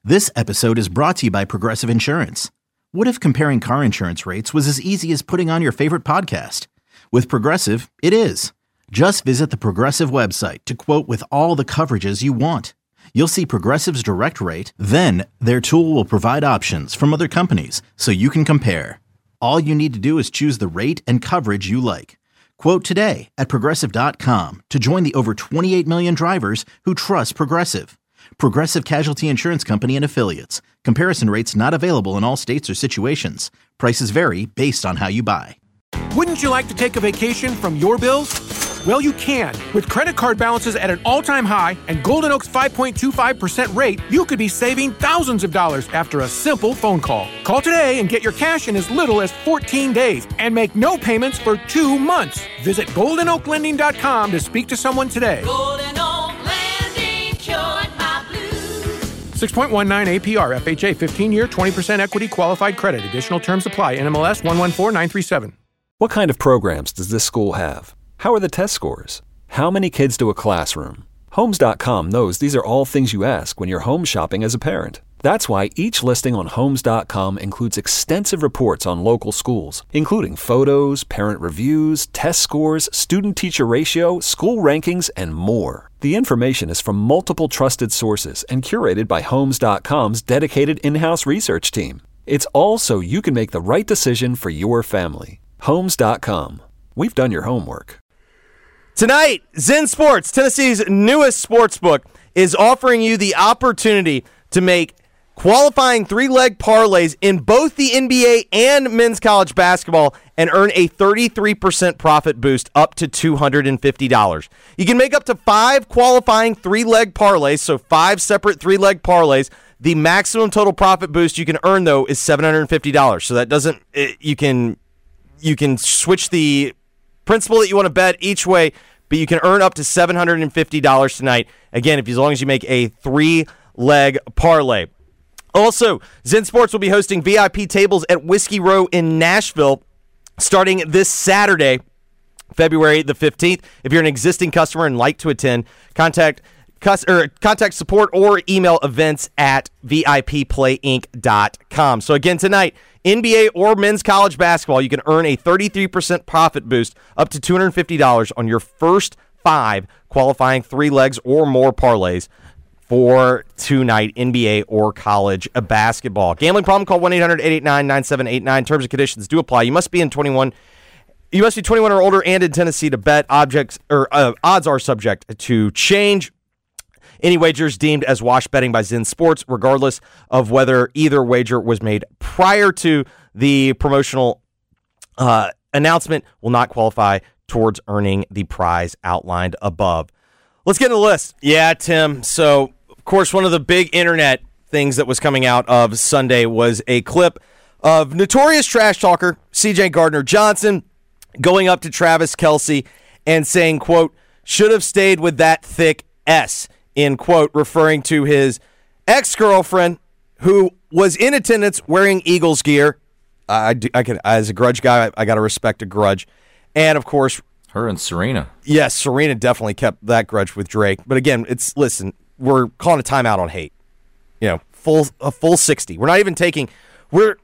This episode is brought to you by Progressive Insurance. What if comparing car insurance rates was as easy as putting on your favorite podcast? With Progressive, it is. Just visit the Progressive website to quote with all the coverages you want. You'll see Progressive's direct rate, then their tool will provide options from other companies so you can compare. All you need to do is choose the rate and coverage you like. Quote today at Progressive.com to join the over 28 million drivers who trust Progressive. Progressive Casualty Insurance Company and Affiliates. Comparison rates not available in all states or situations. Prices vary based on how you buy. Wouldn't you like to take a vacation from your bills? Well, you can. With credit card balances at an all-time high and Golden Oak's 5.25% rate, you could be saving thousands of dollars after a simple phone call. Call today and get your cash in as little as 14 days and make no payments for 2 months. Visit GoldenOakLending.com to speak to someone today. Golden Oak Lending, cured my blues. 6.19 APR, FHA, 15-year, 20% equity qualified credit. Additional terms apply. NMLS 114937. What kind of programs does this school have? How are the test scores? How many kids to a classroom? Homes.com knows these are all things you ask when you're home shopping as a parent. That's why each listing on Homes.com includes extensive reports on local schools, including photos, parent reviews, test scores, student-teacher ratio, school rankings, and more. The information is from multiple trusted sources and curated by Homes.com's dedicated in-house research team. It's all so you can make the right decision for your family. Homes.com. We've done your homework. Tonight, Zen Sports, Tennessee's newest sports book, is offering you the opportunity to make qualifying three-leg parlays in both the NBA and men's college basketball and earn a 33% profit boost up to $250. You can make up to 5 qualifying three-leg parlays, so 5 separate three-leg parlays. The maximum total profit boost you can earn, though, is $750. So that doesn't you can switch the principal that you want to bet each way, but you can earn up to $750 tonight. Again, as long as you make a 3-leg parlay. Also, Zen Sports will be hosting VIP tables at Whiskey Row in Nashville starting this Saturday, February the 15th. If you're an existing customer and like to attend, contact support or email events@vipplayinc.com. So again, tonight, NBA or men's college basketball, you can earn a 33% profit boost up to $250 on your first 5 qualifying 3 legs or more parlays for tonight, NBA or college basketball. Gambling problem? Call 1-800-889-9789. Terms and conditions do apply. You must be 21 or older and in Tennessee to bet. Odds are subject to change. Any wagers deemed as wash betting by Zen Sports, regardless of whether either wager was made prior to the promotional announcement, will not qualify towards earning the prize outlined above. Let's get into the list. Yeah, Tim. So, of course, one of the big internet things that was coming out of Sunday was a clip of notorious trash talker C.J. Gardner-Johnson going up to Travis Kelce and saying, quote, should have stayed with that thick S, in quote, referring to his ex-girlfriend who was in attendance wearing Eagles gear. I can, as a grudge guy, I got to respect a grudge. And, of course, her and Serena. Yes, Serena definitely kept that grudge with Drake. But again, listen, we're calling a timeout on hate. You know, a full 60. We're not even taking we're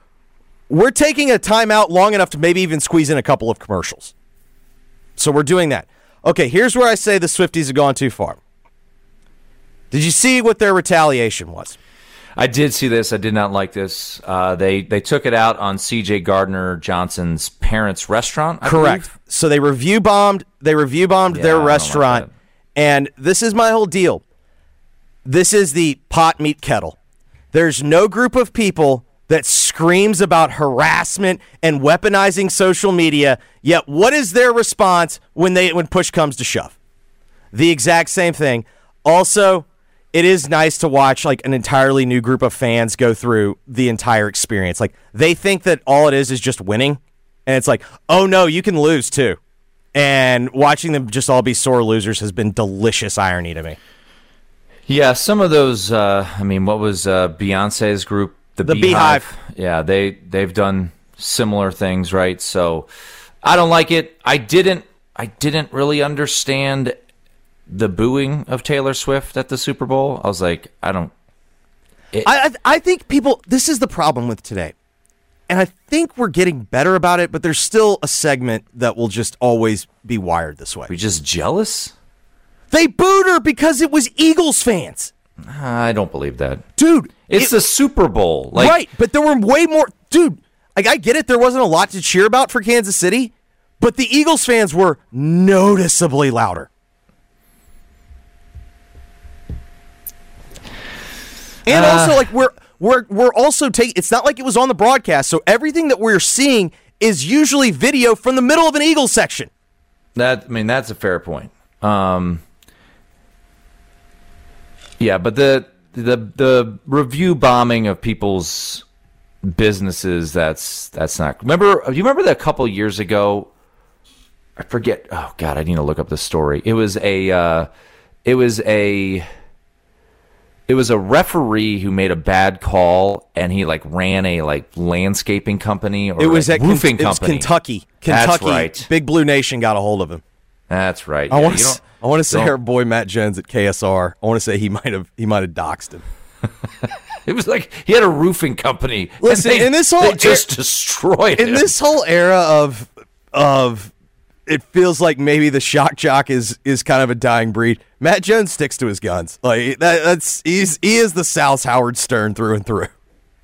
taking a timeout long enough to maybe even squeeze in a couple of commercials. So we're doing that. Okay, here's where I say the Swifties have gone too far. Did you see what their retaliation was? I did see this. I did not like this. They took it out on C.J. Gardner-Johnson's parents' restaurant, I Correct. believe. So they review bombed their restaurant, like and this is my whole deal. This is the pot meet kettle. There's no group of people that screams about harassment and weaponizing social media, yet what is their response when push comes to shove? The exact same thing. Also, it is nice to watch like an entirely new group of fans go through the entire experience. Like they think that all it is just winning, and it's like, oh no, you can lose too. And watching them just all be sore losers has been delicious irony to me. Yeah, some of those. What was Beyonce's group, the Beehive? Yeah, they've done similar things, right? So I don't like it. I didn't really understand the booing of Taylor Swift at the Super Bowl. I was like, I think people, this is the problem with today. And I think we're getting better about it, but there's still a segment that will just always be wired this way. We just jealous? They booed her because it was Eagles fans. I don't believe that. Dude. It's the Super Bowl. Right, but there were way more. Dude, I get it. There wasn't a lot to cheer about for Kansas City, but the Eagles fans were noticeably louder. And also, like, we're also taking. It's not like it was on the broadcast, so everything that we're seeing is usually video from the middle of an Eagles section. That's a fair point. Yeah, but the review bombing of people's businesses, that's not. Do you remember that a couple years ago? I forget. Oh God, I need to look up the story. It was a referee who made a bad call, and he ran a landscaping company or it was at roofing company. It was Kentucky. That's right. Big Blue Nation got a hold of him. That's right. I want to say our boy Matt Jones at KSR. I want to say he might have doxed him. It was like he had a roofing company. Listen, they just destroyed in him. this whole era of it feels like maybe the shock jock is kind of a dying breed. Matt Jones sticks to his guns. Like he is the South's Howard Stern through and through.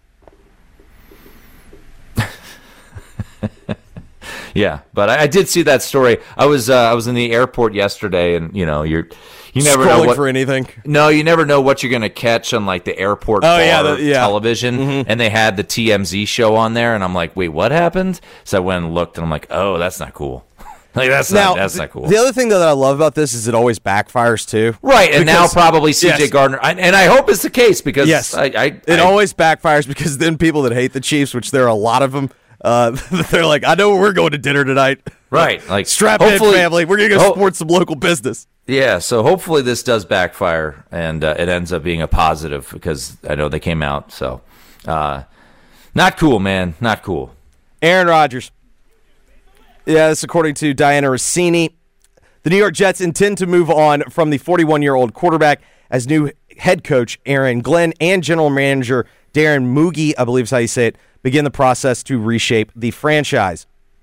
Yeah, but I did see that story. I was in the airport yesterday, and you never know what for anything. No, you never know what you're going to catch on the airport television. Mm-hmm. And they had the TMZ show on there, and I'm like, wait, what happened? So I went and looked, and I'm like, oh, that's not cool. That's not cool. The other thing that I love about this is it always backfires too. Right, and now probably CJ Gardner, and I hope it's the case because it always backfires because then people that hate the Chiefs, which there are a lot of them. They're like, I know where we're going to dinner tonight. Right. Strap in, family. We're going to go support some local business. Yeah, so hopefully this does backfire, and it ends up being a positive because I know they came out. So, not cool, man. Not cool. Aaron Rodgers. Yeah, this according to Diana Rossini. The New York Jets intend to move on from the 41-year-old quarterback as new head coach Aaron Glenn and general manager Darren Moogie, I believe is how you say it, begin the process to reshape the franchise.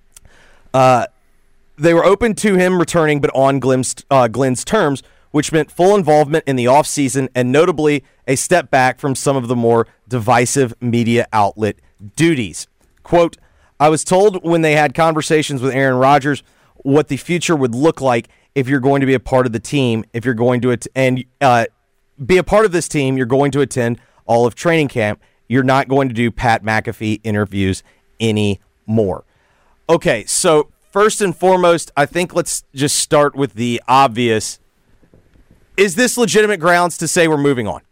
They were open to him returning, but on Glenn's terms, which meant full involvement in the offseason and notably a step back from some of the more divisive media outlet duties. Quote, I was told when they had conversations with Aaron Rodgers what the future would look like if you're going to be a part of the team, if you're going to be a part of this team, you're going to attend all of training camp. You're not going to do Pat McAfee interviews anymore. Okay, so first and foremost, I think let's just start with the obvious. Is this legitimate grounds to say we're moving on?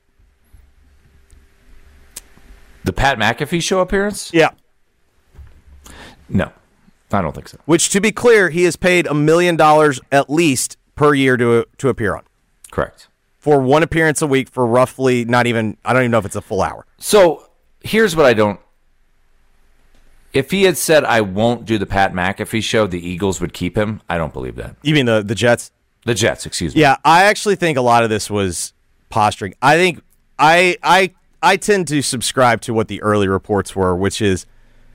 The Pat McAfee show appearance? Yeah. No, I don't think so. Which, to be clear, he is paid $1 million at least per year to appear on. Correct. For one appearance a week for roughly I don't even know if it's a full hour. So here's what I don't. If he had said, I won't do the Pat McAfee show, the Eagles would keep him. I don't believe that. You mean the Jets? The Jets, excuse me. Yeah, I actually think a lot of this was posturing. I think I tend to subscribe to what the early reports were, which is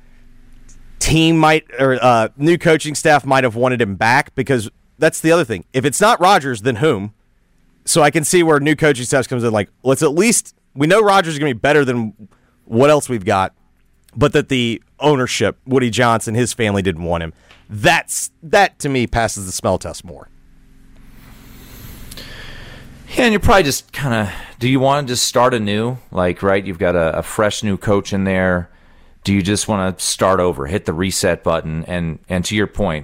new coaching staff might have wanted him back because that's the other thing. If it's not Rodgers, then whom? So I can see where new coaching staff comes in like, let's at least, we know Rodgers is going to be better than what else we've got, but that the ownership, Woody Johnson, his family didn't want him. That to me passes the smell test more. Yeah, and you're probably just kind of, do you want to just start anew? Right, you've got a fresh new coach in there. Do you just want to start over, hit the reset button? And to your point,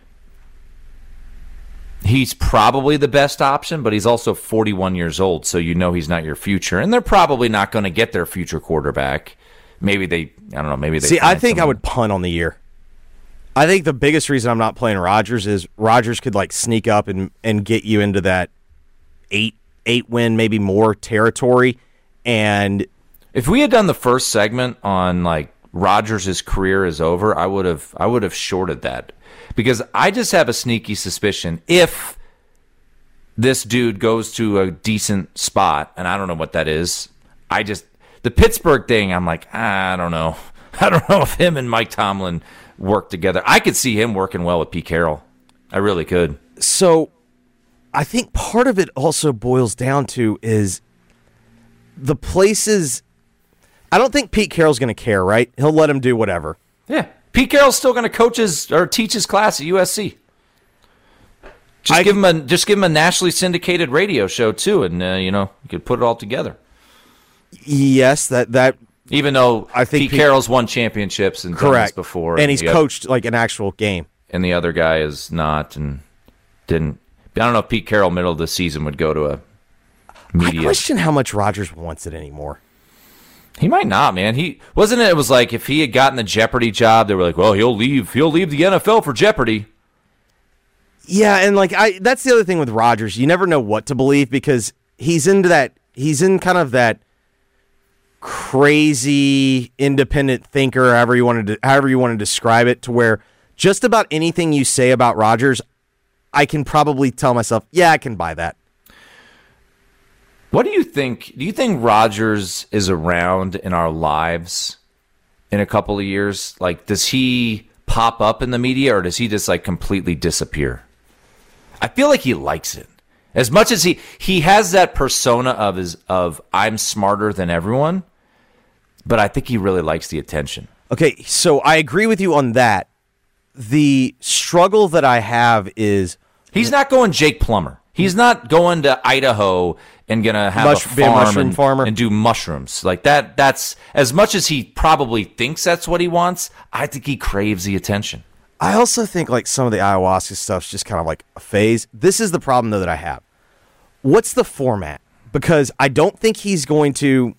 he's probably the best option, but he's also 41 years old, so you know he's not your future. And they're probably not going to get their future quarterback. Maybe they, I don't know, maybe they. See, I think I would punt on the year. I think the biggest reason I'm not playing Rodgers is Rodgers could sneak up and get you into that eight win, maybe more territory. And if we had done the first segment on Rodgers' career is over, I would have shorted that. Because I just have a sneaky suspicion if this dude goes to a decent spot, and I don't know what that is, The Pittsburgh thing, I'm like, I don't know. I don't know if him and Mike Tomlin work together. I could see him working well with Pete Carroll. I really could. So I think part of it also boils down to is the places. I don't think Pete Carroll's going to care, right? He'll let him do whatever. Yeah. Pete Carroll's still going to coach or teach his class at USC. Just give him a nationally syndicated radio show too, and you could put it all together. Yes, that even though I think Pete Carroll's won championships and done this before, and he's coached like an actual game, and the other guy is not and didn't. I don't know if Pete Carroll middle of the season would go to a media. I question how much Rodgers wants it anymore. He might not, man. It was like if he had gotten the Jeopardy job, they were like, well, he'll leave the NFL for Jeopardy. Yeah, and that's the other thing with Rodgers. You never know what to believe because he's in kind of that crazy independent thinker, however you want to describe it, to where just about anything you say about Rodgers, I can probably tell myself, yeah, I can buy that. What do you think? Do you think Rodgers is around in our lives in a couple of years? Like, does he pop up in the media or does he just completely disappear? I feel like he likes it. As much as he has that persona of I'm smarter than everyone, but I think he really likes the attention. Okay, so I agree with you on that. The struggle that I have is he's not going Jake Plummer. He's not going to Idaho and gonna have be a mushroom farmer and do mushrooms like that. That's as much as he probably thinks that's what he wants. I think he craves the attention. I also think some of the ayahuasca stuff's just kind of like a phase. This is the problem though that I have. What's the format? Because I don't think he's going to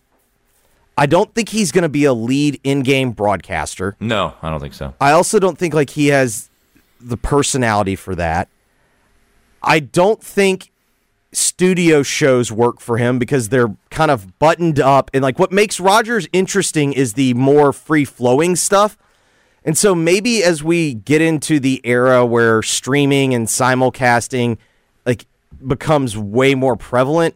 be a lead in-game broadcaster. No, I don't think so. I also don't think he has the personality for that. I don't think studio shows work for him because they're kind of buttoned up. And what makes Rodgers interesting is the more free-flowing stuff. And so maybe as we get into the era where streaming and simulcasting becomes way more prevalent,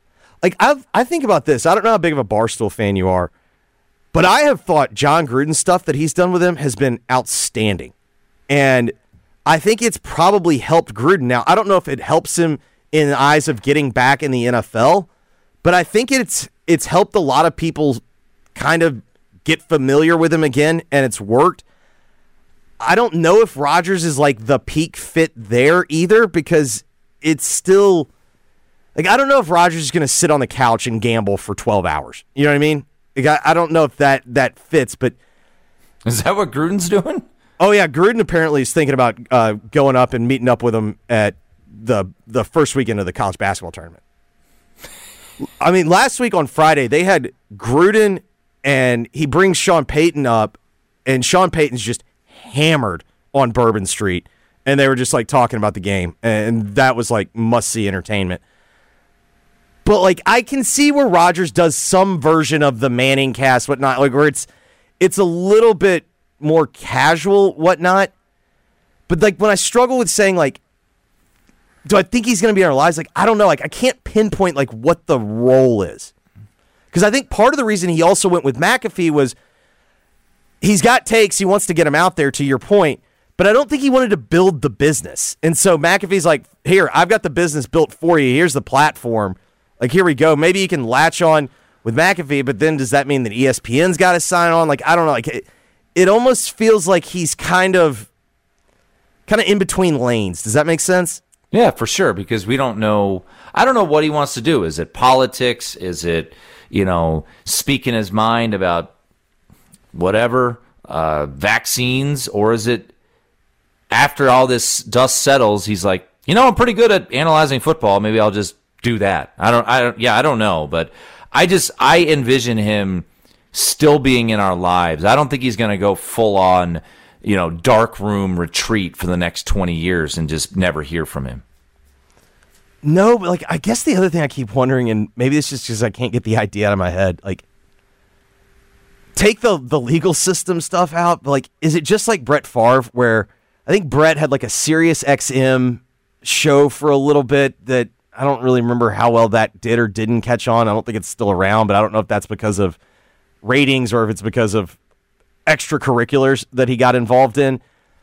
I think about this. I don't know how big of a Barstool fan you are, but I have thought John Gruden's stuff that he's done with him has been outstanding. And I think it's probably helped Gruden. Now, I don't know if it helps him in the eyes of getting back in the NFL, but I think it's helped a lot of people kind of get familiar with him again, and it's worked. I don't know if Rodgers is the peak fit there either because it's still I don't know if Rodgers is going to sit on the couch and gamble for 12 hours. You know what I mean? I don't know if that fits, but is that what Gruden's doing? Oh yeah, Gruden apparently is thinking about going up and meeting up with him at the first weekend of the college basketball tournament. I mean, last week on Friday they had Gruden and he brings Sean Payton up, and Sean Payton's just hammered on Bourbon Street, and they were just talking about the game, and that was must-see entertainment. But I can see where Rodgers does some version of the Manning cast, whatnot, where it's a little bit more casual, whatnot. But when I struggle with saying do I think he's going to be in our lives? I don't know. I can't pinpoint what the role is, because I think part of the reason he also went with McAfee was he's got takes. He wants to get them out there, to your point. But I don't think he wanted to build the business. And so McAfee's here, I've got the business built for you. Here's the platform. Here we go. Maybe you can latch on with McAfee, but then does that mean that ESPN's got to sign on? I don't know. It almost feels like he's kind of in between lanes. Does that make sense? Yeah, for sure, because we don't know. I don't know what he wants to do. Is it politics? Is it, speaking his mind about whatever, vaccines? Or is it after all this dust settles, he's I'm pretty good at analyzing football. Maybe I'll just do that. I don't know, but I envision him still being in our lives. I don't think he's going to go full on, dark room retreat for the next 20 years and just never hear from him. No, but I guess the other thing I keep wondering, and maybe it's just because I can't get the idea out of my head, take the legal system stuff out, but is it just like Brett Favre, where I think Brett had a Sirius XM show for a little bit that I don't really remember how well that did or didn't catch on. I don't think it's still around, but I don't know if that's because of ratings or if it's because of extracurriculars that he got involved in.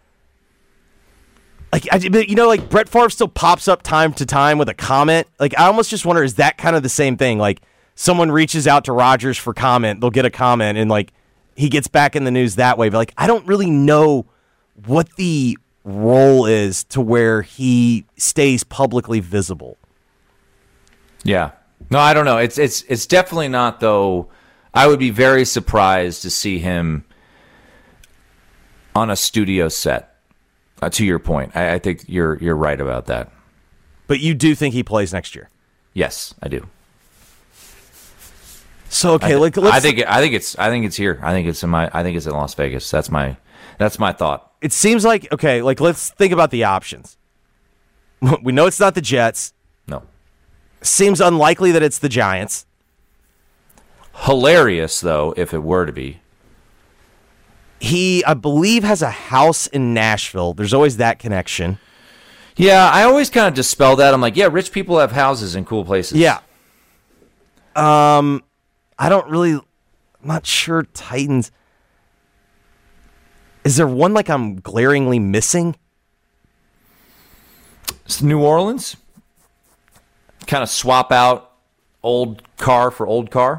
Like, like Brett Favre still pops up time to time with a comment. Like, I almost just wonder, is that kind of the same thing? Like, someone reaches out to Rodgers for comment, they'll get a comment, and like he gets back in the news that way. But like, I don't really know what the role is to where he stays publicly visible. Yeah. No, I don't know. It's definitely not, though. I would be very surprised to see him on a studio set. To your point, I think you're right about that. But you do think he plays next year? Yes, I do. So okay, I think it's here. I think it's in Las Vegas. That's my thought. It seems like okay. Like, let's think about the options. We know it's not the Jets. No. Seems unlikely that it's the Giants. Hilarious though, if it were to be. He, I believe, has a house in Nashville. There's always that connection. Yeah, I always kind of dispel that. I'm like, yeah, rich people have houses in cool places. Yeah. I don't really. I'm not sure. Titans. Is there one like I'm glaringly missing? It's New Orleans. Kind of swap out old car for old car.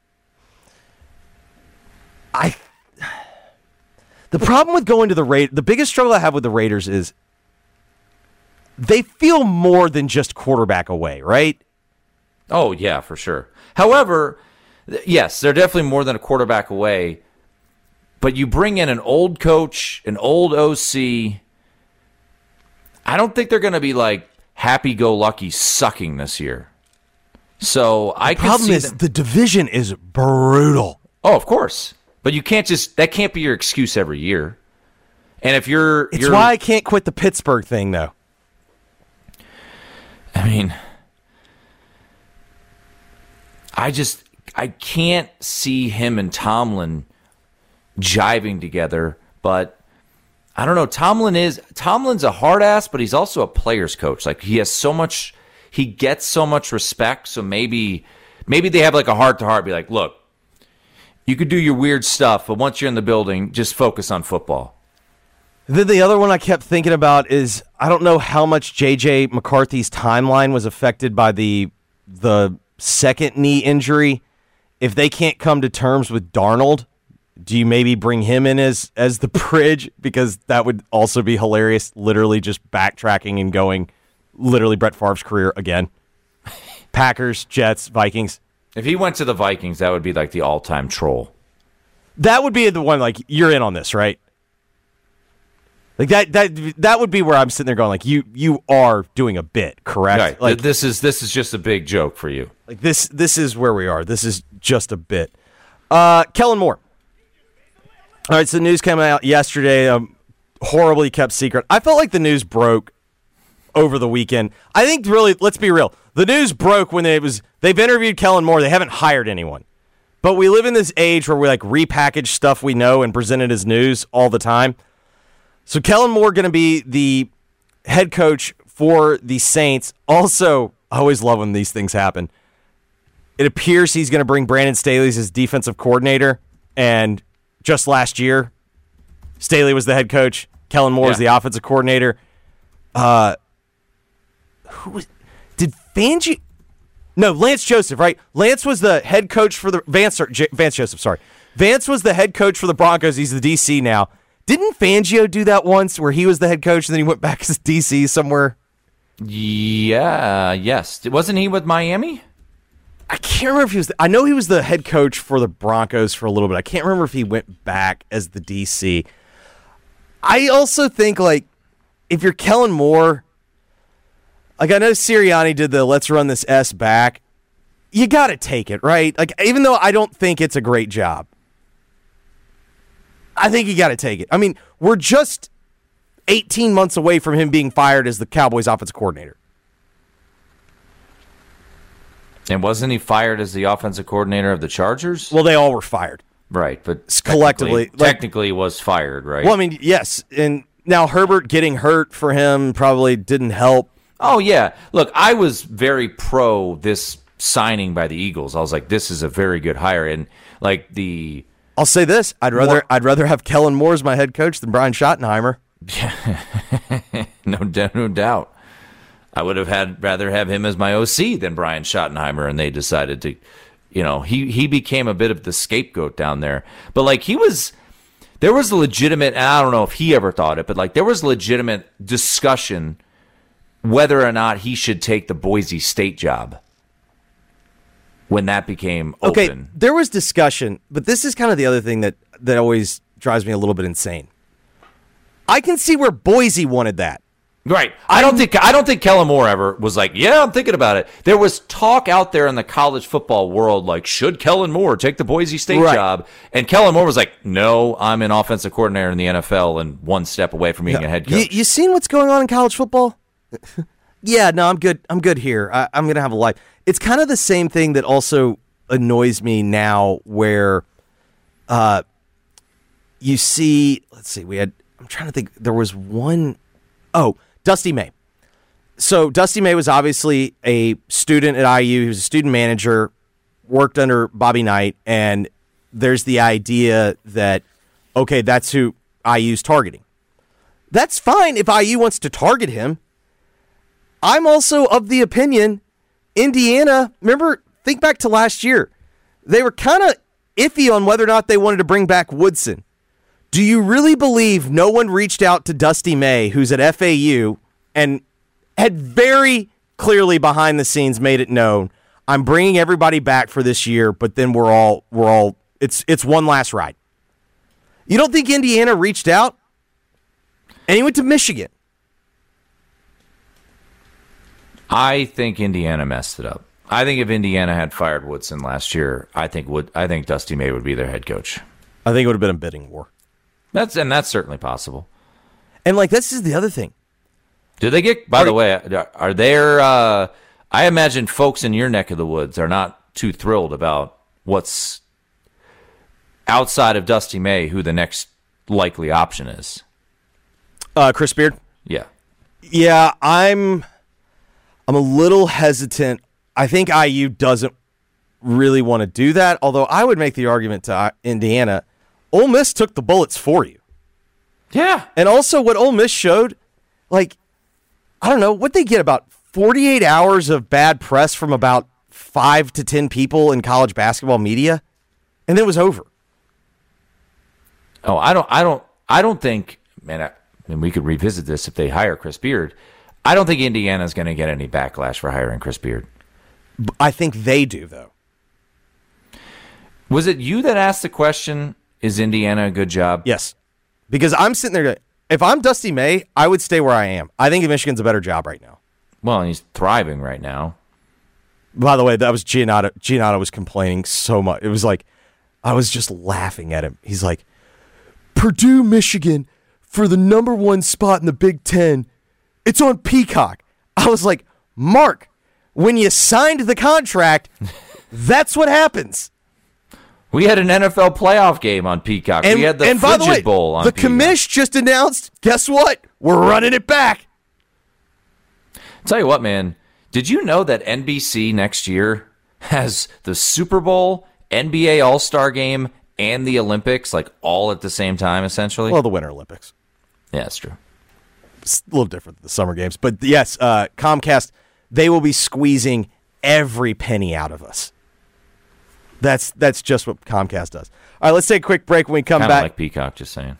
The problem with going to the biggest struggle I have with the Raiders is they feel more than just quarterback away, right? Oh, yeah, for sure. However, yes, they're definitely more than a quarterback away, but you bring in an old coach, an old OC. I don't think they're going to be like happy-go-lucky sucking this year. So the problem is the division is brutal. Oh, of course. But you can't that can't be your excuse every year. And if It's why I can't quit the Pittsburgh thing, though. I mean, I can't see him and Tomlin jiving together, but I don't know. Tomlin's a hard ass, but he's also a player's coach. Like, he gets so much respect, so maybe they have like a heart-to-heart, be like, look, you could do your weird stuff, but once you're in the building, just focus on football. Then the other one I kept thinking about is I don't know how much J.J. McCarthy's timeline was affected by the second knee injury. If they can't come to terms with Darnold, do you maybe bring him in as the bridge? Because that would also be hilarious, literally just backtracking and going literally Brett Favre's career again. Packers, Jets, Vikings. If he went to the Vikings, that would be like the all-time troll. That would be the one, like, you're in on this, right? Like that would be where I'm sitting there going, like, you are doing a bit, correct? Right. Like, this is just a big joke for you. Like this is where we are. This is just a bit. Kellen Moore. All right, so the news came out yesterday, horribly kept secret. I felt like the news broke over the weekend. I think, really, let's be real. The news broke when they've interviewed Kellen Moore. They haven't hired anyone. But we live in this age where we like repackage stuff we know and present it as news all the time. So Kellen Moore going to be the head coach for the Saints. Also, I always love when these things happen. It appears he's going to bring Brandon Staley as his defensive coordinator. And just last year, Staley was the head coach. Kellen Moore was the offensive coordinator. Did Fangio? No, Lance Joseph, right? Lance was the head coach for the Vance Joseph, sorry. Vance was the head coach for the Broncos. He's the DC now. Didn't Fangio do that once where he was the head coach and then he went back as DC somewhere? Yeah, yes. Wasn't he with Miami? I can't remember if he was. I know he was the head coach for the Broncos for a little bit. I can't remember if he went back as the DC. I also think, like, if you're Kellen Moore, like, I know Sirianni did the let's run this S back. You got to take it, right? Like, even though I don't think it's a great job, I think you got to take it. I mean, we're just 18 months away from him being fired as the Cowboys offensive coordinator. And wasn't he fired as the offensive coordinator of the Chargers? Well, they all were fired. Right, but collectively. Technically was fired, right? Well, I mean, yes. And now Herbert getting hurt for him probably didn't help. Oh, yeah. Look, I was very pro this signing by the Eagles. I was like, this is a very good hire. And Like the. I'll say this: I'd rather have Kellen Moore as my head coach than Brian Schottenheimer. No doubt. I would have rather have him as my OC than Brian Schottenheimer, and they decided to, he became a bit of the scapegoat down there. But like there was a legitimate, and I don't know if he ever thought it, but like there was legitimate discussion whether or not he should take the Boise State job when that became open. Okay, there was discussion, but this is kind of the other thing that always drives me a little bit insane. I can see where Boise wanted that. Right. I don't think Kellen Moore ever was like, yeah, I'm thinking about it. There was talk out there in the college football world, like, should Kellen Moore take the Boise State job? And Kellen Moore was like, no, I'm an offensive coordinator in the NFL and one step away from being a head coach. You seen what's going on in college football? Yeah, no, I'm good. I'm good here. I'm going to have a life. It's kind of the same thing that also annoys me now where you see, let's see, I'm trying to think, there was one, Dusty May. So Dusty May was obviously a student at IU. He was a student manager, worked under Bobby Knight, and there's the idea that, okay, that's who IU's targeting. That's fine if IU wants to target him. I'm also of the opinion, Indiana, think back to last year. They were kind of iffy on whether or not they wanted to bring back Woodson. Do you really believe no one reached out to Dusty May, who's at FAU, and had very clearly behind the scenes made it known, I'm bringing everybody back for this year, but then we're all it's one last ride. You don't think Indiana reached out? And he went to Michigan. I think Indiana messed it up. I think if Indiana had fired Woodson last year, I think Dusty May would be their head coach. I think it would have been a bidding war. That's certainly possible. And like this is the other thing. Do they get? By the way, are there? I imagine folks in your neck of the woods are not too thrilled about what's outside of Dusty May, who the next likely option is. Chris Beard. Yeah. Yeah, I'm a little hesitant. I think IU doesn't really want to do that. Although I would make the argument to Indiana. Ole Miss took the bullets for you. Yeah. And also what Ole Miss showed, like, I don't know, what they get, about 48 hours of bad press from about 5 to 10 people in college basketball media, and then it was over. Oh, I don't think, man, we could revisit this if they hire Chris Beard. I don't think Indiana's going to get any backlash for hiring Chris Beard. I think they do, though. Was it you that asked the question, is Indiana a good job? Yes. Because I'm sitting there going, if I'm Dusty May, I would stay where I am. I think Michigan's a better job right now. Well, and he's thriving right now. By the way, that was Giannotto. Giannotto was complaining so much. It was like, I was just laughing at him. He's like, Purdue, Michigan, for the number 1 spot in the Big Ten, it's on Peacock. I was like, Mark, when you signed the contract, that's what happens. We had an NFL playoff game on Peacock. We had the Frigid Bowl on Peacock. The commish just announced, guess what? We're running it back. Tell you what, man. Did you know that NBC next year has the Super Bowl, NBA All-Star Game, and the Olympics, like all at the same time, essentially? Well, the Winter Olympics. Yeah, that's true. It's a little different than the Summer Games. But yes, Comcast, they will be squeezing every penny out of us. That's just what Comcast does. All right, let's take a quick break. When we come back, like Peacock, just saying.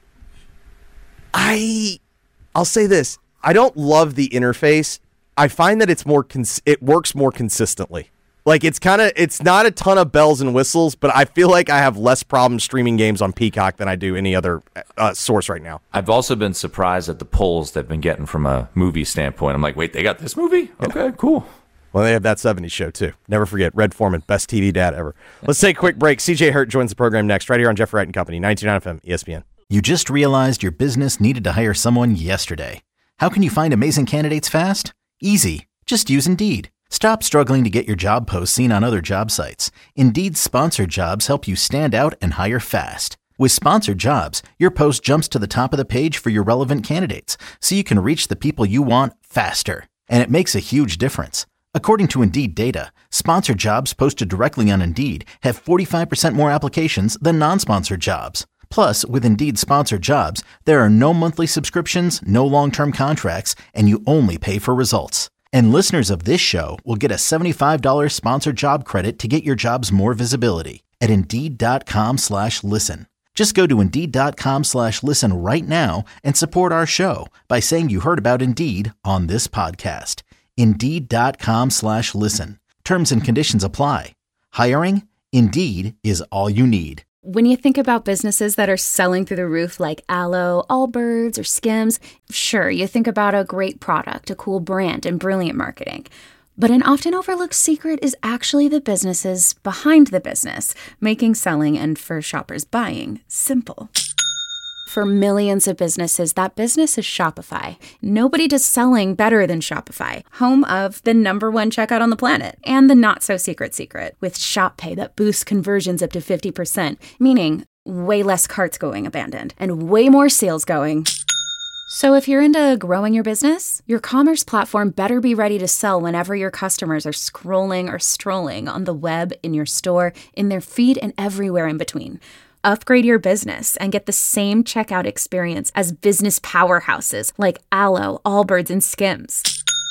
I'll say this: I don't love the interface. I find that it's more it works more consistently. Like it's not a ton of bells and whistles, but I feel like I have less problem streaming games on Peacock than I do any other source right now. I've also been surprised at the polls they've been getting from a movie standpoint. I'm like, wait, they got this movie? Okay, cool. Well, they have That 70s Show, too. Never forget, Red Foreman, best TV dad ever. Let's take a quick break. CJ Hurt joins the program next, right here on Jeff Wright & Company, 92.9 FM, ESPN. You just realized your business needed to hire someone yesterday. How can you find amazing candidates fast? Easy. Just use Indeed. Stop struggling to get your job posts seen on other job sites. Indeed's sponsored jobs help you stand out and hire fast. With sponsored jobs, your post jumps to the top of the page for your relevant candidates, so you can reach the people you want faster. And it makes a huge difference. According to Indeed data, sponsored jobs posted directly on Indeed have 45% more applications than non-sponsored jobs. Plus, with Indeed sponsored jobs, there are no monthly subscriptions, no long-term contracts, and you only pay for results. And listeners of this show will get a $75 sponsored job credit to get your jobs more visibility at Indeed.com/listen. Just go to Indeed.com/listen right now and support our show by saying you heard about Indeed on this podcast. Indeed.com/listen. Terms and conditions apply. Hiring? Indeed is all you need. When you think about businesses that are selling through the roof like Aloe, Allbirds, or Skims, sure, you think about a great product, a cool brand, and brilliant marketing. But an often overlooked secret is actually the businesses behind the business, making selling and for shoppers buying simple. For millions of businesses, that business is Shopify. Nobody does selling better than Shopify, home of the #1 checkout on the planet, and the not-so-secret secret, with Shop Pay that boosts conversions up to 50%, meaning way less carts going abandoned, and way more sales going. So if you're into growing your business, your commerce platform better be ready to sell whenever your customers are scrolling or strolling on the web, in your store, in their feed, and everywhere in between. Upgrade your business and get the same checkout experience as business powerhouses like Aloe, Allbirds, and Skims.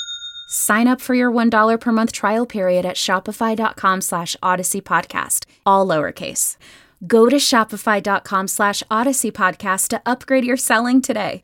Sign up for your $1 per month trial period at shopify.com/Odyssey Podcast, all lowercase. Go to shopify.com/Odyssey Podcast to upgrade your selling today.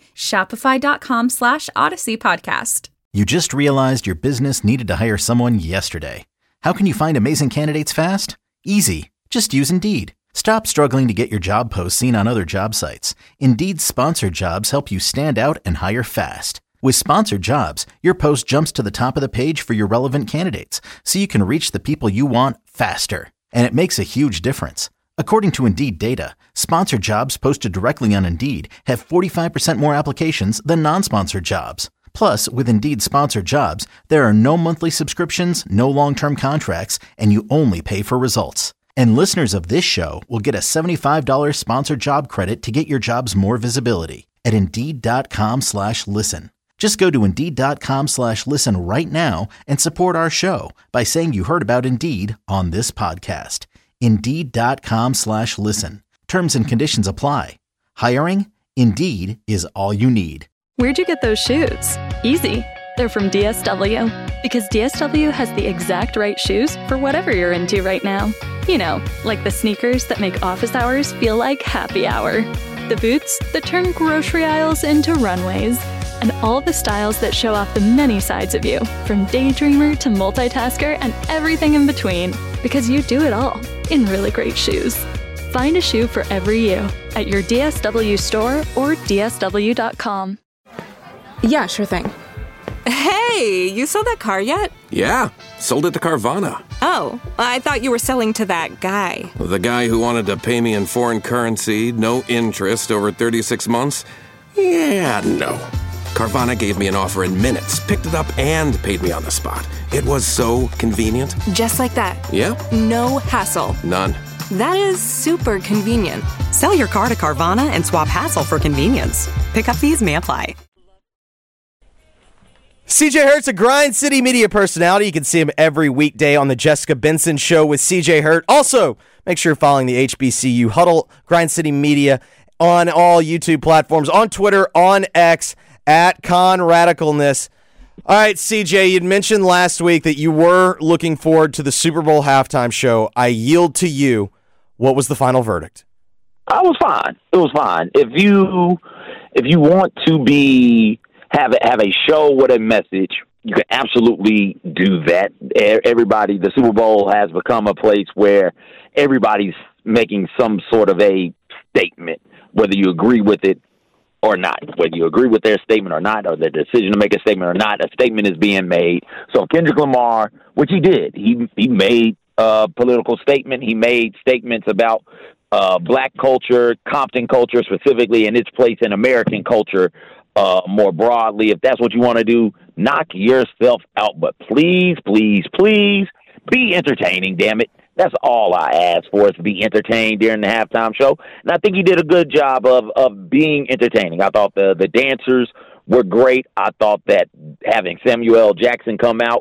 Shopify.com/Odyssey Podcast. You just realized your business needed to hire someone yesterday. How can you find amazing candidates fast? Easy. Just use Indeed. Stop struggling to get your job posts seen on other job sites. Indeed's sponsored jobs help you stand out and hire fast. With sponsored jobs, your post jumps to the top of the page for your relevant candidates, so you can reach the people you want faster. And it makes a huge difference. According to Indeed data, sponsored jobs posted directly on Indeed have 45% more applications than non-sponsored jobs. Plus, with Indeed sponsored jobs, there are no monthly subscriptions, no long-term contracts, and you only pay for results. And listeners of this show will get a $75 sponsored job credit to get your jobs more visibility at Indeed.com/listen. Just go to Indeed.com/listen right now and support our show by saying you heard about Indeed on this podcast. Indeed.com/listen. Terms and conditions apply. Hiring? Indeed is all you need. Where'd you get those shoes? Easy. They're from DSW. Because DSW has the exact right shoes for whatever you're into right now. You know, like the sneakers that make office hours feel like happy hour. The boots that turn grocery aisles into runways. And all the styles that show off the many sides of you, from daydreamer to multitasker and everything in between. Because you do it all in really great shoes. Find a shoe for every you at your DSW store or DSW.com. Yeah, sure thing. Hey, you sold that car yet? Yeah, sold it to Carvana. Oh, I thought you were selling to that guy. The guy who wanted to pay me in foreign currency, no interest, over 36 months? Yeah, no. Carvana gave me an offer in minutes, picked it up, and paid me on the spot. It was so convenient. Just like that. Yeah. No hassle. None. That is super convenient. Sell your car to Carvana and swap hassle for convenience. Pickup fees may apply. CJ Hurt's a Grind City media personality. You can see him every weekday on the Jessica Benson Show with CJ Hurt. Also, make sure you're following the HBCU Huddle, Grind City Media, on all YouTube platforms, on Twitter, on X, at Con Radicalness. All right, CJ, you'd mentioned last week that you were looking forward to the Super Bowl halftime show. I yield to you. What was the final verdict? I was fine. It was fine. If you want to have a show with a message, you can absolutely do that. Everybody, the Super Bowl has become a place where everybody's making some sort of a statement, whether you agree with it or not. Whether you agree with their statement or not, or their decision to make a statement or not, a statement is being made. So Kendrick Lamar, which he did, he made a political statement. He made statements about black culture, Compton culture specifically, and its place in American culture more broadly. If that's what you want to do, knock yourself out. But please, please, please be entertaining, damn it. That's all I ask for, is to be entertained during the halftime show. And I think he did a good job of being entertaining. I thought the dancers were great. I thought that having Samuel Jackson come out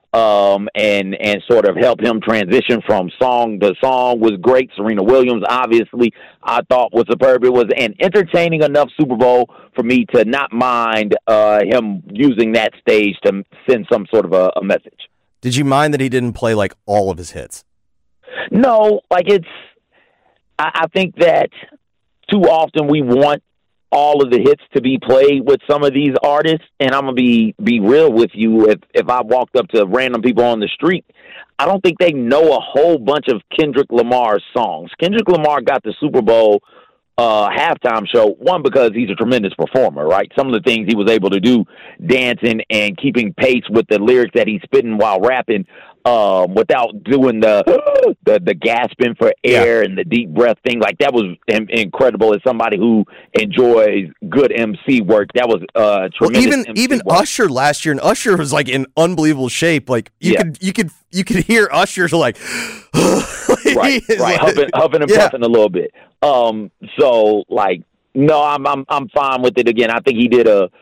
and sort of help him transition from song to song was great. Serena Williams, obviously, I thought was superb. It was an entertaining enough Super Bowl for me to not mind him using that stage to send some sort of a message. Did you mind that he didn't play like all of his hits? No, like I think that too often we want all of the hits to be played with some of these artists, and I'm gonna be real with you. If I walked up to random people on the street, I don't think they know a whole bunch of Kendrick Lamar's songs. Kendrick Lamar got the Super Bowl halftime show, one, because he's a tremendous performer, right? Some of the things he was able to do, dancing and keeping pace with the lyrics that he's spitting while rapping, without doing the gasping for air and the deep breath thing. Like, that was incredible. As somebody who enjoys good MC work, that was tremendous. Well, even Usher last year, and Usher was like in unbelievable shape. Like you could hear Usher like right, huffing and puffing a little bit. So like, no, I'm fine with it. Again, I think he did a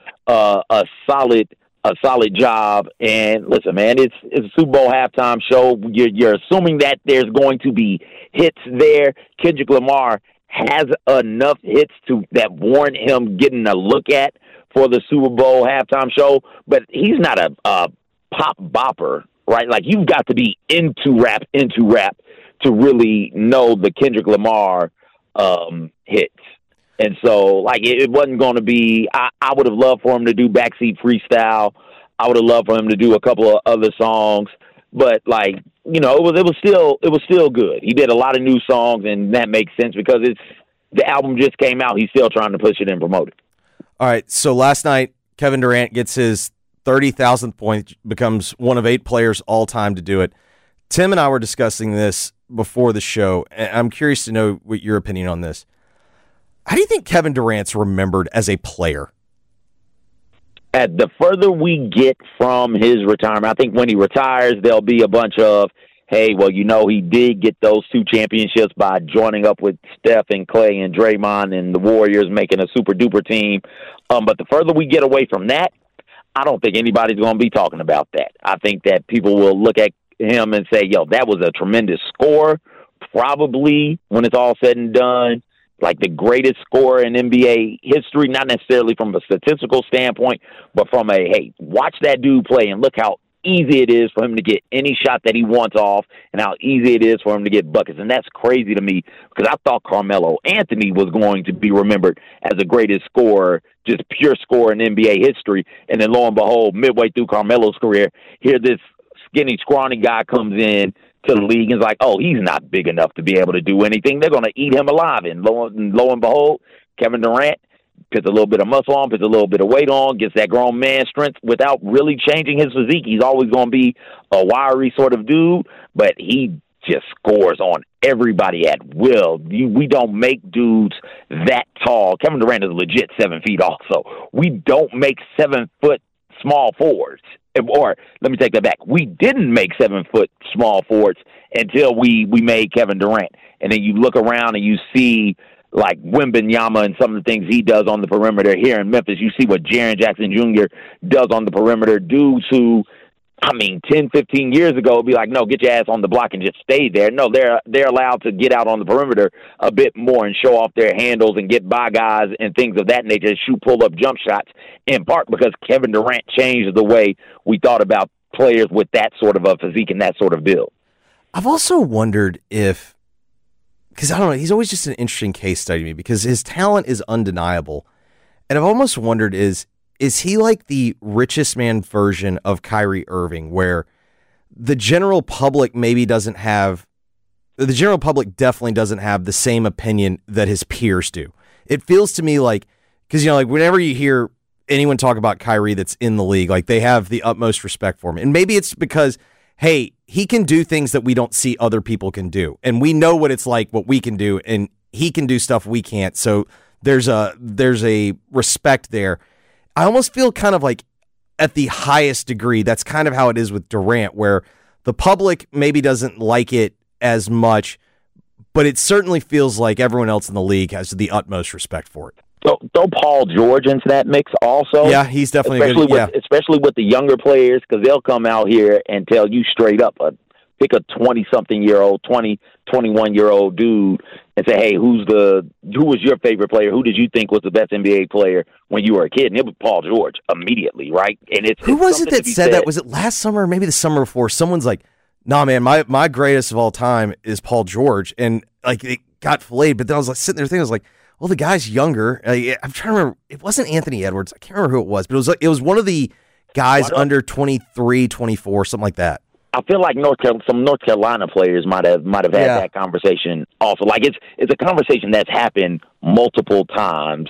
solid job. And listen, man, it's a Super Bowl halftime show. You're assuming that there's going to be hits there. Kendrick Lamar has enough hits that warrant him getting a look at for the Super Bowl halftime show, but he's not a pop bopper, right? Like, you've got to be into rap to really know the Kendrick Lamar hits. And so, like, it wasn't going to be, I would have loved for him to do Backseat Freestyle. I would have loved for him to do a couple of other songs, but, like, you know, it was still good. He did a lot of new songs, and that makes sense because the album just came out. He's still trying to push it and promote it. All right, so last night, Kevin Durant gets his 30,000th point, becomes one of 8 players all time to do it. Tim and I were discussing this before the show, and I'm curious to know what your opinion on this. How do you think Kevin Durant's remembered as a player? The further we get from his retirement, I think when he retires, there'll be a bunch of, hey, well, you know, he did get those 2 championships by joining up with Steph and Clay and Draymond and the Warriors, making a super-duper team. But the further we get away from that, I don't think anybody's going to be talking about that. I think that people will look at him and say, yo, that was a tremendous score, probably, when it's all said and done, like the greatest scorer in NBA history, not necessarily from a statistical standpoint, but from a, hey, watch that dude play and look how easy it is for him to get any shot that he wants off and how easy it is for him to get buckets. And that's crazy to me because I thought Carmelo Anthony was going to be remembered as the greatest scorer, just pure scorer in NBA history. And then lo and behold, midway through Carmelo's career, here this skinny, scrawny guy comes in to the league and is like, oh, he's not big enough to be able to do anything. They're going to eat him alive. And lo and behold, Kevin Durant puts a little bit of muscle on, puts a little bit of weight on, gets that grown man strength without really changing his physique. He's always going to be a wiry sort of dude, but he just scores on everybody at will. We don't make dudes that tall. Kevin Durant is legit 7 feet also. We don't make 7 foot small forwards. Or let me take that back. We didn't make 7 foot small forwards until we made Kevin Durant. And then you look around and you see like Wembanyama and some of the things he does on the perimeter here in Memphis. You see what Jaren Jackson Jr. does on the perimeter. Dudes who, 10, 15 years ago would be like, no, get your ass on the block and just stay there. No, they're allowed to get out on the perimeter a bit more and show off their handles and get by guys and things of that nature, shoot pull-up jump shots, in part because Kevin Durant changed the way we thought about players with that sort of a physique and that sort of build. I've also wondered if, because I don't know, he's always just an interesting case study to me because his talent is undeniable. And I've almost wondered is he like the richest man version of Kyrie Irving, where the general public definitely doesn't have the same opinion that his peers do. It feels to me like, because, like whenever you hear anyone talk about Kyrie that's in the league, like they have the utmost respect for him. And maybe it's because, hey, he can do things that we don't see other people can do. And we know what it's like, what we can do, and he can do stuff we can't. So there's a respect there. I almost feel kind of like at the highest degree, that's kind of how it is with Durant, where the public maybe doesn't like it as much, but it certainly feels like everyone else in the league has the utmost respect for it. throw Paul George into that mix also. Yeah, he's definitely especially with the younger players, because they'll come out here and tell you straight up, pick a 20-something-year-old, 21-year-old dude and say, hey, who was your favorite player? Who did you think was the best NBA player when you were a kid? And it was Paul George immediately, right? And who was it that said that? Was it last summer or maybe the summer before? Someone's like, nah, man, my greatest of all time is Paul George. And, like, it got filleted. But then I was like sitting there thinking, I was like, well, the guy's younger. I'm trying to remember. It wasn't Anthony Edwards. I can't remember who it was. But it was one of the guys under 23, 24, something like that. I feel like some North Carolina players might have had that conversation also. Like it's a conversation that's happened multiple times,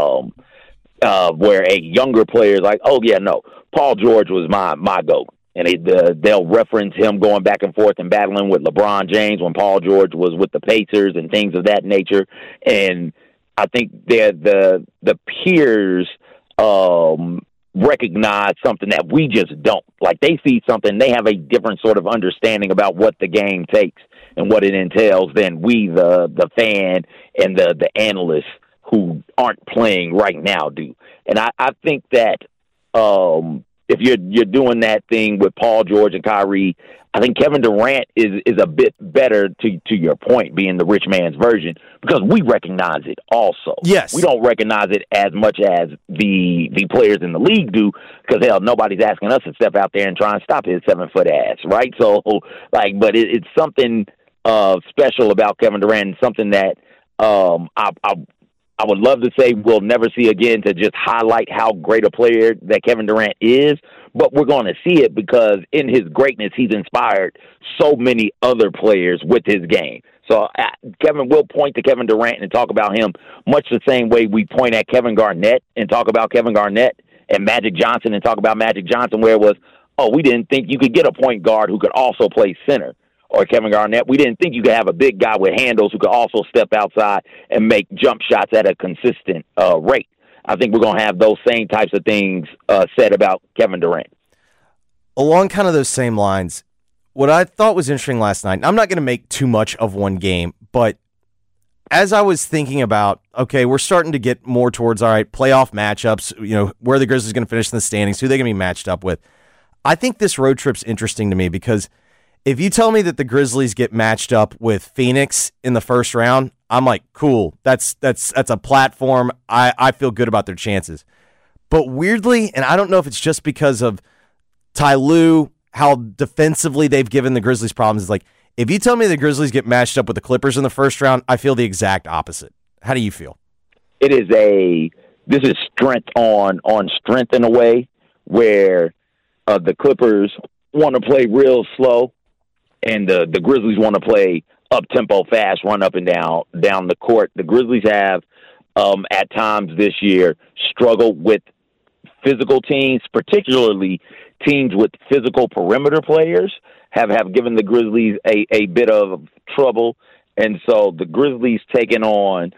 where a younger player is like, oh yeah, no, Paul George was my GOAT, and they'll reference him going back and forth and battling with LeBron James when Paul George was with the Pacers and things of that nature. And I think the peers recognize something that we just don't. Like, they see something, they have a different sort of understanding about what the game takes and what it entails than we, the fan and the analysts who aren't playing right now do. And I think that if you're doing that thing with Paul George and Kyrie, I think Kevin Durant is a bit better, to your point, being the rich man's version, because we recognize it also. Yes. We don't recognize it as much as the players in the league do, because, hell, nobody's asking us to step out there and try and stop his 7-foot ass, right? So, but it's something special about Kevin Durant, and something that I would love to say we'll never see again, to just highlight how great a player that Kevin Durant is, but we're going to see it because in his greatness, he's inspired so many other players with his game. So Kevin will point to Kevin Durant and talk about him much the same way we point at Kevin Garnett and talk about Kevin Garnett, and Magic Johnson and talk about Magic Johnson, where it was, oh, we didn't think you could get a point guard who could also play center. Or Kevin Garnett, we didn't think you could have a big guy with handles who could also step outside and make jump shots at a consistent rate. I think we're going to have those same types of things said about Kevin Durant. Along kind of those same lines, what I thought was interesting last night, and I'm not going to make too much of one game, but as I was thinking about, okay, we're starting to get more towards, all right, playoff matchups, where the Grizzlies going to finish in the standings, who they're going to be matched up with. I think this road trip's interesting to me because if you tell me that the Grizzlies get matched up with Phoenix in the first round, I'm like, cool. That's a platform. I feel good about their chances. But weirdly, and I don't know if it's just because of Ty Lue, how defensively they've given the Grizzlies problems, is like, if you tell me the Grizzlies get matched up with the Clippers in the first round, I feel the exact opposite. How do you feel? This is strength on strength in a way, where the Clippers want to play real slow, and the Grizzlies want to play up-tempo, fast, run up and down the court. The Grizzlies have, at times this year, struggled with physical teams, particularly teams with physical perimeter players, have given the Grizzlies a bit of trouble. And so the Grizzlies taking on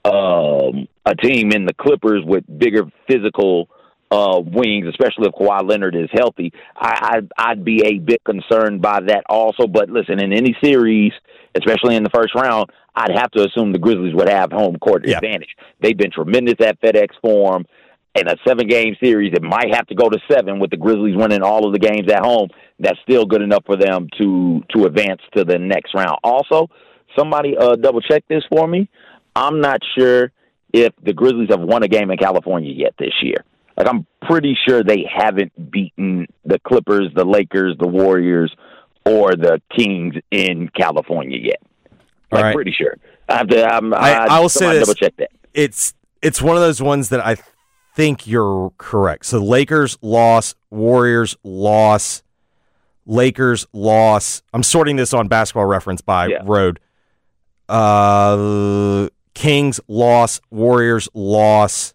a team in the Clippers with bigger physical wings, especially if Kawhi Leonard is healthy, I'd be a bit concerned by that also. But listen, in any series, especially in the first round, I'd have to assume the Grizzlies would have home court advantage. They've been tremendous at FedEx Forum. In a 7-game series, it might have to go to 7 with the Grizzlies winning all of the games at home. That's still good enough for them to advance to the next round. Also, somebody double-check this for me. I'm not sure if the Grizzlies have won a game in California yet this year. Like, I'm pretty sure they haven't beaten the Clippers, the Lakers, the Warriors, or the Kings in California yet. Like, right. Pretty sure. I will say this. Double-check that. It's one of those ones that I think you're correct. So Lakers loss, Warriors loss, Lakers loss. I'm sorting this on Basketball Reference by road. Kings loss, Warriors loss.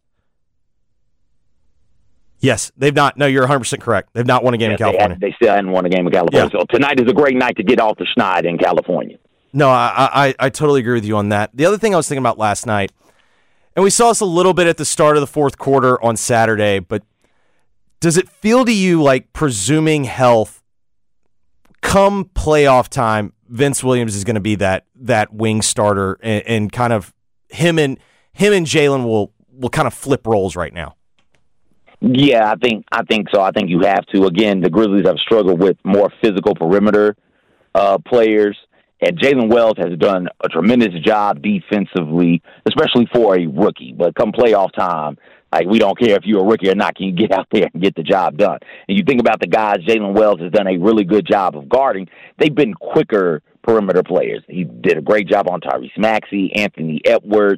Yes, they've not. No, you're 100% correct. They've not won a game in California. They still hadn't won a game in California. Yeah. So tonight is a great night to get off the schneid in California. No, I totally agree with you on that. The other thing I was thinking about last night, and we saw this a little bit at the start of the fourth quarter on Saturday, but does it feel to you like, presuming health, come playoff time, Vince Williams is going to be that wing starter, and kind of him and Jalen will kind of flip roles right now? Yeah, I think so. I think you have to. Again, the Grizzlies have struggled with more physical perimeter players, and Jalen Wells has done a tremendous job defensively, especially for a rookie. But come playoff time, like, we don't care if you're a rookie or not. Can you get out there and get the job done? And you think about the guys Jalen Wells has done a really good job of guarding. They've been quicker perimeter players. He did a great job on Tyrese Maxey, Anthony Edwards,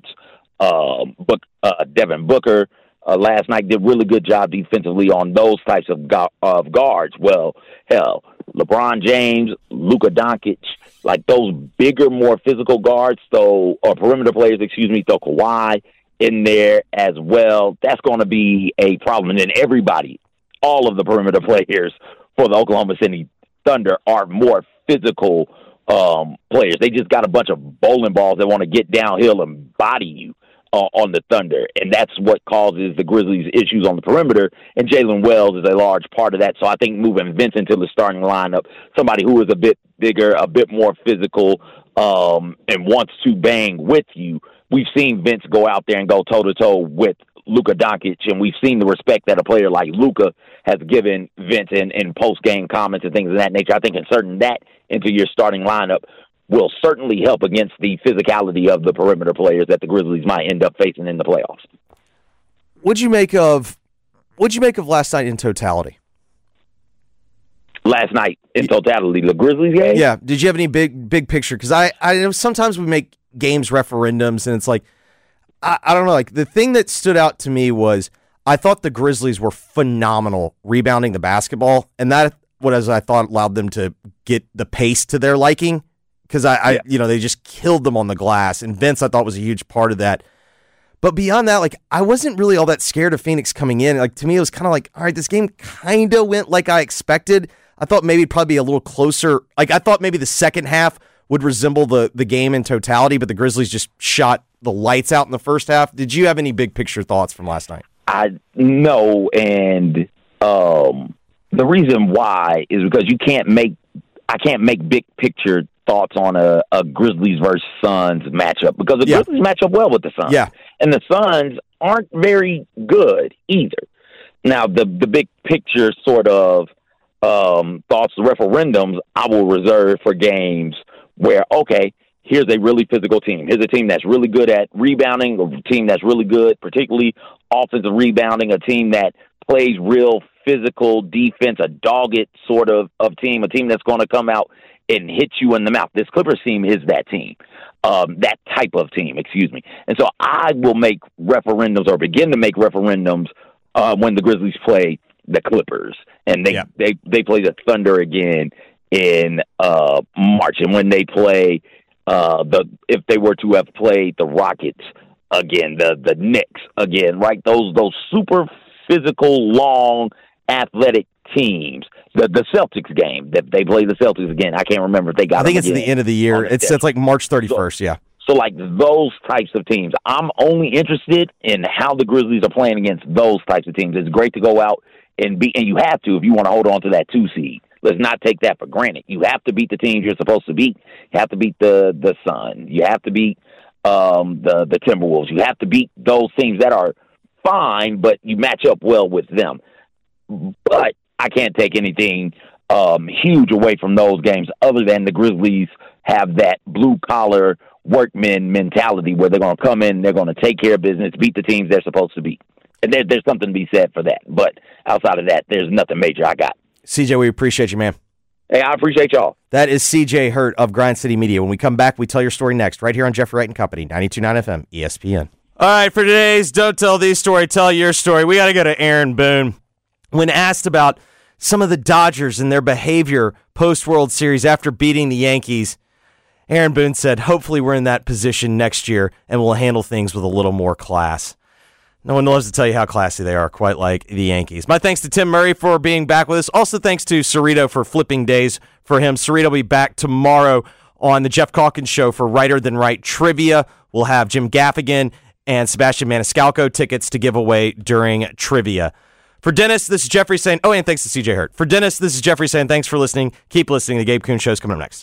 Devin Booker. Last night did really good job defensively on those types of guards. Well, hell, LeBron James, Luka Doncic, like those bigger, more physical guards, or perimeter players, throw Kawhi in there as well. That's going to be a problem. And then everybody, all of the perimeter players for the Oklahoma City Thunder are more physical players. They just got a bunch of bowling balls that want to get downhill and body you on the Thunder, and that's what causes the Grizzlies' issues on the perimeter, and Jalen Wells is a large part of that. So I think moving Vince into the starting lineup, somebody who is a bit bigger, a bit more physical, and wants to bang with you. We've seen Vince go out there and go toe-to-toe with Luka Doncic, and we've seen the respect that a player like Luka has given Vince in post-game comments and things of that nature. I think inserting that into your starting lineup will certainly help against the physicality of the perimeter players that the Grizzlies might end up facing in the playoffs. What'd you make of last night in totality? Last night in totality, the Grizzlies game? Yeah. Did you have any big picture? Because I know sometimes we make games referendums, and it's like, I don't know. Like, the thing that stood out to me was I thought the Grizzlies were phenomenal rebounding the basketball, and that I thought allowed them to get the pace to their liking. Because they just killed them on the glass, and Vince, I thought, was a huge part of that. But beyond that, like, I wasn't really all that scared of Phoenix coming in. Like, to me, it was kind of like, all right, this game kind of went like I expected. I thought maybe it'd probably be a little closer. Like, I thought maybe the second half would resemble the game in totality, but the Grizzlies just shot the lights out in the first half. Did you have any big picture thoughts from last night? No, and the reason why is because I can't make big picture thoughts on a Grizzlies versus Suns matchup, because the Grizzlies match up well with the Suns. Yeah. And the Suns aren't very good either. Now, the big picture sort of thoughts, referendums, I will reserve for games where, okay, here's a really physical team. Here's a team that's really good at rebounding, a team that's really good, particularly offensive rebounding, a team that plays real physical defense, a dogged sort of team, a team that's going to come out and hit you in the mouth. This Clippers team is that team, that type of team, And so I will make referendums, or begin to make referendums, when the Grizzlies play the Clippers, and they play the Thunder again in March, and when they play if they were to have played the Rockets again, the Knicks again, right? Those super physical, long, athletic teams. The Celtics game, that they play the Celtics again. I can't remember if they got. I think it's the end of the year. It's like March 31st. Yeah. So like those types of teams, I'm only interested in how the Grizzlies are playing against those types of teams. It's great to go out and you have to, if you want to hold on to that 2 seed. Let's not take that for granted. You have to beat the teams you're supposed to beat. You have to beat the Sun. You have to beat the Timberwolves. You have to beat those teams that are fine, but you match up well with them. But I can't take anything huge away from those games, other than the Grizzlies have that blue-collar workman mentality where they're going to come in, they're going to take care of business, beat the teams they're supposed to beat. And there's something to be said for that. But outside of that, there's nothing major I got. CJ, we appreciate you, man. Hey, I appreciate y'all. That is CJ Hurt of Grind City Media. When we come back, we tell your story next, right here on Jeffrey Wright and Company, 92.9 FM, ESPN. All right, for today's Don't Tell These Story, Tell Your Story, we got to go to Aaron Boone. When asked about some of the Dodgers and their behavior post-World Series after beating the Yankees, Aaron Boone said, hopefully we're in that position next year and we'll handle things with a little more class. No one loves to tell you how classy they are, quite like the Yankees. My thanks to Tim Murray for being back with us. Also, thanks to Cerrito for flipping days for him. Cerrito will be back tomorrow on the Jeff Calkins Show for Writer Than Right Trivia. We'll have Jim Gaffigan and Sebastian Maniscalco tickets to give away during trivia. For Dennis, this is Jeffrey saying, and thanks to CJ Hurt. For Dennis, this is Jeffrey saying, thanks for listening. Keep listening. The Gabe Kuhn Show is coming up next.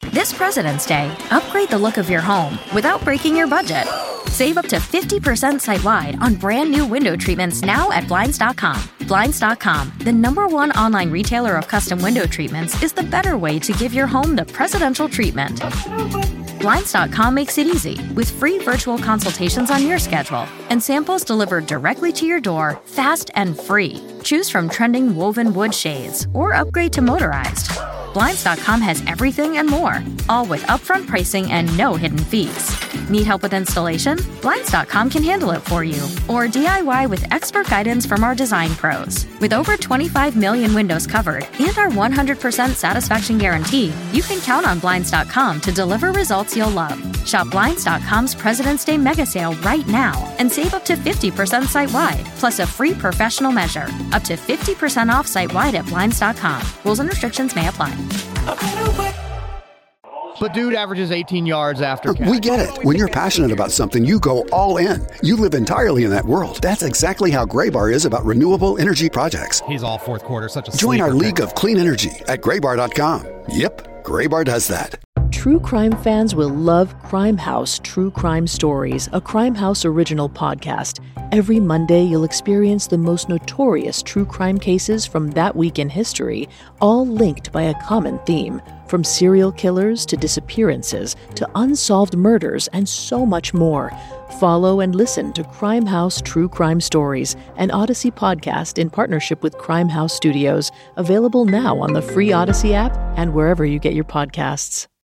This President's Day, upgrade the look of your home without breaking your budget. Save up to 50% site-wide on brand new window treatments now at Blinds.com. Blinds.com, the #1 online retailer of custom window treatments, is the better way to give your home the presidential treatment. Blinds.com makes it easy with free virtual consultations on your schedule and samples delivered directly to your door, fast and free. Choose from trending woven wood shades or upgrade to motorized. Blinds.com has everything and more, all with upfront pricing and no hidden fees. Need help with installation? Blinds.com can handle it for you. Or DIY with expert guidance from our design pros. With over 25 million windows covered and our 100% satisfaction guarantee, you can count on Blinds.com to deliver results you'll love. Shop Blinds.com's President's Day mega sale right now and save up to 50% site-wide, plus a free professional measure. Up to 50% off site-wide at Blinds.com. Rules and restrictions may apply. But dude averages 18 yards after catch. We get it. When you're passionate about something, you go all in. You live entirely in that world. That's exactly how Graybar is about renewable energy projects. He's all fourth quarter, such a Join our league of clean energy at graybar.com. Yep, Graybar does that. True crime fans will love Crime House True Crime Stories, a Crime House original podcast. Every Monday, you'll experience the most notorious true crime cases from that week in history, all linked by a common theme. From serial killers to disappearances to unsolved murders and so much more. Follow and listen to Crime House True Crime Stories, an Odyssey podcast in partnership with Crime House Studios, available now on the free Odyssey app and wherever you get your podcasts.